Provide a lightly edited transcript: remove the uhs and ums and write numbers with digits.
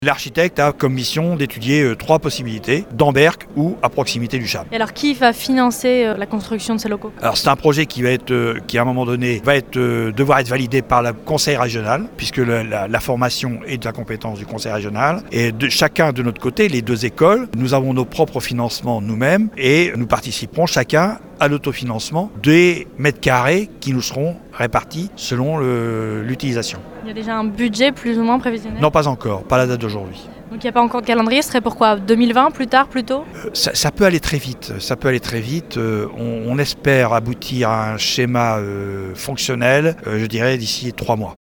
L'architecte a comme mission d'étudier 3 possibilités, d'Amberg ou à proximité du Cham. Et alors qui va financer la construction de ces locaux ? Alors c'est un projet qui à un moment donné devoir être validé par le conseil régional, puisque la formation est de la compétence du conseil régional. Et chacun de notre côté, les 2 écoles, nous avons nos propres financements nous-mêmes et nous participerons chacun à l'autofinancement des mètres carrés qui nous seront répartis selon l'utilisation. Il y a déjà un budget plus ou moins prévisionnel ? Non, pas encore, pas la date d'aujourd'hui. Donc il n'y a pas encore de calendrier, ce serait pourquoi 2020, plus tard, plus tôt ? Ça peut aller très vite. On espère aboutir à un schéma fonctionnel, je dirais, d'ici 3 mois.